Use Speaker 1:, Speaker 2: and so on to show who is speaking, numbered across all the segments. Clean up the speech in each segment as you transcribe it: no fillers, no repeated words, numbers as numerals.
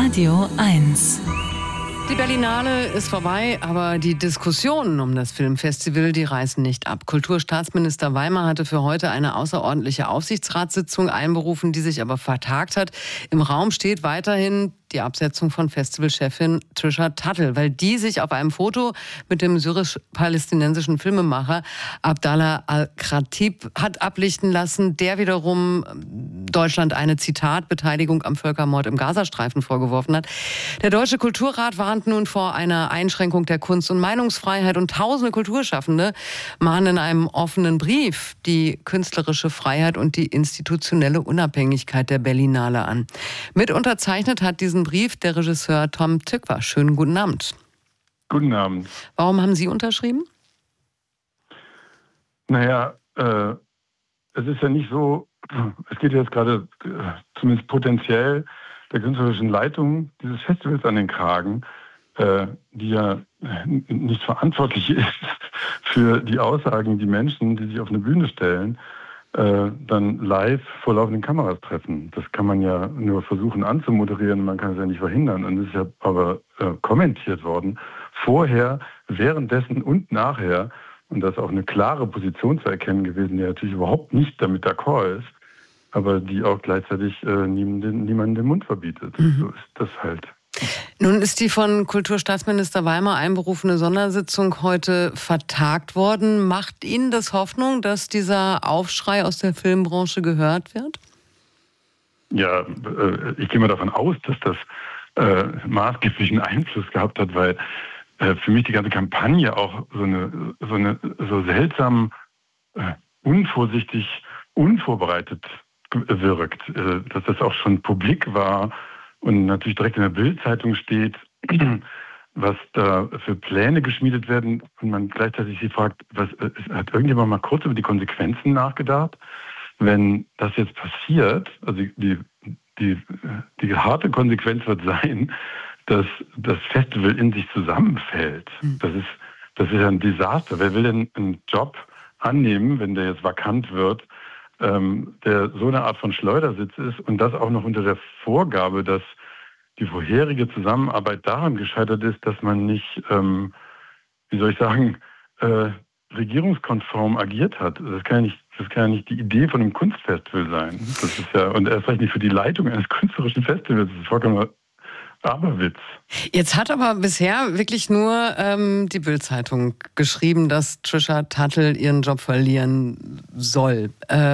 Speaker 1: Radio 1.
Speaker 2: Die Berlinale ist vorbei, aber die Diskussionen um das Filmfestival, die reißen nicht ab. Kulturstaatsminister Weimer hatte für heute eine außerordentliche Aufsichtsratssitzung einberufen, die sich aber vertagt hat. Im Raum steht weiterhin die Absetzung von Festivalchefin Trisha Tuttle, weil die sich auf einem Foto mit dem syrisch-palästinensischen Filmemacher Abdallah al-Khatib hat ablichten lassen, der wiederum Deutschland eine, Zitat, Beteiligung am Völkermord im Gazastreifen vorgeworfen hat. Der Deutsche Kulturrat warnt nun vor einer Einschränkung der Kunst- und Meinungsfreiheit und tausende Kulturschaffende mahnen in einem offenen Brief die künstlerische Freiheit und die institutionelle Unabhängigkeit der Berlinale an. Mit unterzeichnet hat diesen Brief der Regisseur Tom Tykwer. Schönen guten Abend.
Speaker 3: Guten Abend.
Speaker 2: Warum haben Sie unterschrieben?
Speaker 3: Naja, es ist ja nicht so, es geht jetzt gerade zumindest potenziell der künstlerischen Leitung dieses Festivals an den Kragen, die ja nicht verantwortlich ist für die Aussagen, die Menschen, die sich auf eine Bühne stellen, dann live vor laufenden Kameras treffen. Das kann man ja nur versuchen anzumoderieren, man kann es ja nicht verhindern. Und es ist ja aber kommentiert worden, vorher, währenddessen und nachher, und das ist auch eine klare Position zu erkennen gewesen, die natürlich überhaupt nicht damit d'accord ist, aber die auch gleichzeitig niemandem den Mund verbietet. So ist das halt.
Speaker 2: Nun ist die von Kulturstaatsminister Weimer einberufene Sondersitzung heute vertagt worden. Macht Ihnen das Hoffnung, dass dieser Aufschrei aus der Filmbranche gehört wird?
Speaker 3: Ja, ich gehe mal davon aus, dass das maßgeblichen Einfluss gehabt hat, weil für mich die ganze Kampagne auch so seltsam unvorsichtig, unvorbereitet wirkt. Dass das auch schon publik war und natürlich direkt in der Bild-Zeitung steht, was da für Pläne geschmiedet werden und man gleichzeitig sich fragt, hat irgendjemand mal kurz über die Konsequenzen nachgedacht? Wenn das jetzt passiert, also die harte Konsequenz wird sein, dass das Festival in sich zusammenfällt. Das ist ja ein Desaster. Wer will denn einen Job annehmen, wenn der jetzt vakant wird, der so eine Art von Schleudersitz ist und das auch noch unter der Vorgabe, dass die vorherige Zusammenarbeit daran gescheitert ist, dass man nicht, regierungskonform agiert hat. Das kann ja nicht die Idee von einem Kunstfestival sein. Das ist ja, und erst recht nicht für die Leitung eines künstlerischen Festivals. Das ist vollkommen Aberwitz. Jetzt
Speaker 2: hat aber bisher wirklich nur die Bild-Zeitung geschrieben, dass Trisha Tuttle ihren Job verlieren soll.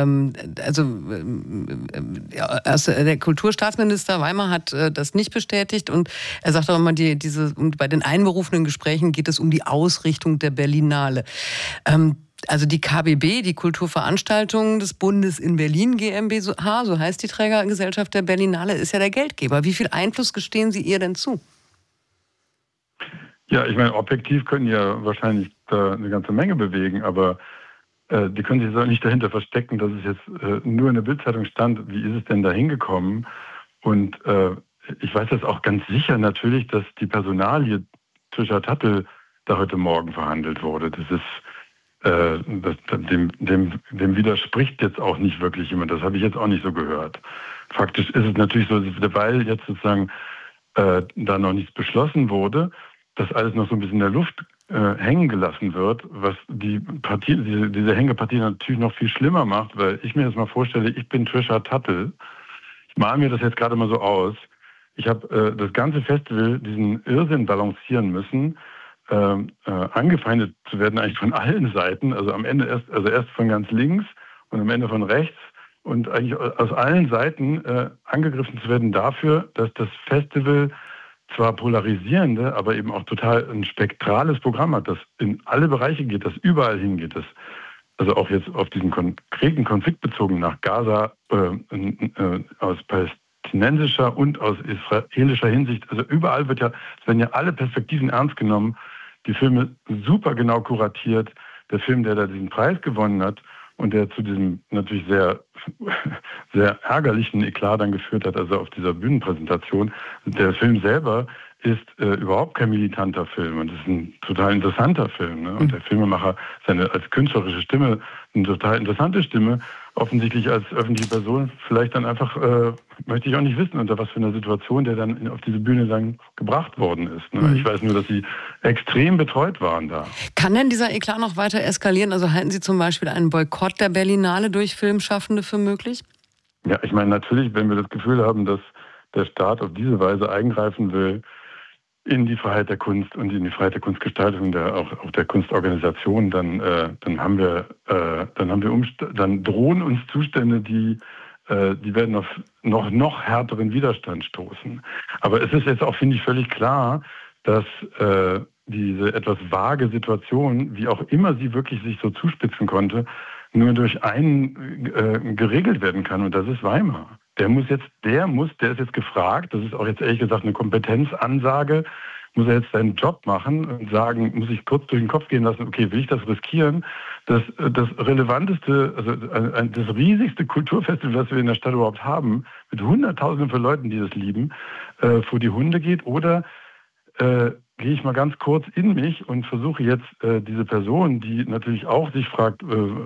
Speaker 2: Der Kulturstaatsminister Weimer hat das nicht bestätigt und er sagt auch immer, bei den einberufenen Gesprächen geht es um die Ausrichtung der Berlinale. Also die KBB, die Kulturveranstaltungen des Bundes in Berlin GmbH, so heißt die Trägergesellschaft der Berlinale, ist ja der Geldgeber. Wie viel Einfluss gestehen Sie ihr denn zu?
Speaker 3: Ja, ich meine, objektiv können ja wahrscheinlich da eine ganze Menge bewegen, aber die können sich auch nicht dahinter verstecken, dass es jetzt nur in der Bild-Zeitung stand, wie ist es denn da hingekommen? Und ich weiß das auch ganz sicher natürlich, dass die Personalie Trisha Tuttle da heute Morgen verhandelt wurde. Das ist dem widerspricht jetzt auch nicht wirklich jemand. Das habe ich jetzt auch nicht so gehört. Faktisch ist es natürlich so, weil jetzt sozusagen da noch nichts beschlossen wurde, dass alles noch so ein bisschen in der Luft hängen gelassen wird, was diese Hängepartie natürlich noch viel schlimmer macht, weil ich mir jetzt mal vorstelle, ich bin Trisha Tuttle. Ich male mir das jetzt gerade mal so aus. Ich habe das ganze Festival diesen Irrsinn balancieren müssen, angefeindet zu werden eigentlich von allen Seiten, also am Ende erst von ganz links und am Ende von rechts und eigentlich aus allen Seiten angegriffen zu werden dafür, dass das Festival zwar polarisierende, aber eben auch total ein spektrales Programm hat, das in alle Bereiche geht, das überall hingeht, das also auch jetzt auf diesen konkreten Konflikt bezogen nach Gaza aus palästinensischer und aus israelischer Hinsicht, also überall werden ja alle Perspektiven ernst genommen, die Filme super genau kuratiert. Der Film, der da diesen Preis gewonnen hat und der zu diesem natürlich sehr, sehr ärgerlichen Eklat dann geführt hat, also auf dieser Bühnenpräsentation. Der Film selber ist überhaupt kein militanter Film und es ist ein total interessanter Film. Ne? Und der Filmemacher, seine als künstlerische Stimme, eine total interessante Stimme, offensichtlich als öffentliche Person, vielleicht dann einfach, möchte ich auch nicht wissen, unter was für einer Situation der dann auf diese Bühne dann gebracht worden ist. Ne? Ich weiß nur, dass sie extrem betreut waren da.
Speaker 2: Kann denn dieser Eklat noch weiter eskalieren? Also halten Sie zum Beispiel einen Boykott der Berlinale durch Filmschaffende für möglich?
Speaker 3: Ja, ich meine natürlich, wenn wir das Gefühl haben, dass der Staat auf diese Weise eingreifen will in die Freiheit der Kunst und in die Freiheit der Kunstgestaltung, auch der Kunstorganisation, dann drohen uns Zustände, die werden auf noch härteren Widerstand stoßen. Aber es ist jetzt auch, finde ich, völlig klar, dass diese etwas vage Situation, wie auch immer sie wirklich sich so zuspitzen konnte, nur durch einen geregelt werden kann, und das ist Weimar. Der ist jetzt gefragt, das ist auch jetzt ehrlich gesagt eine Kompetenzansage, muss er jetzt seinen Job machen und sagen, muss ich kurz durch den Kopf gehen lassen, okay, will ich das riskieren? Das relevanteste, also das riesigste Kulturfestival, das wir in der Stadt überhaupt haben, mit Hunderttausenden von Leuten, die das lieben, vor die Hunde geht, oder gehe ich mal ganz kurz in mich und versuche jetzt diese Person, die natürlich auch sich fragt,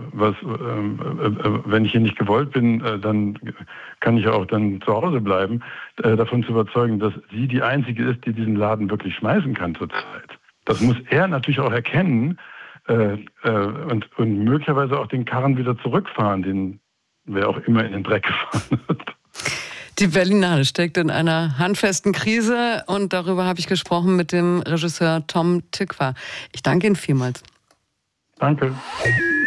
Speaker 3: wenn ich hier nicht gewollt bin, dann kann ich ja auch dann zu Hause bleiben, davon zu überzeugen, dass sie die Einzige ist, die diesen Laden wirklich schmeißen kann zurzeit. Das muss er natürlich auch erkennen und möglicherweise auch den Karren wieder zurückfahren, den wer auch immer in den Dreck gefahren hat.
Speaker 2: Die Berlinale steckt in einer handfesten Krise und darüber habe ich gesprochen mit dem Regisseur Tom Tykwer. Ich danke Ihnen vielmals.
Speaker 3: Danke.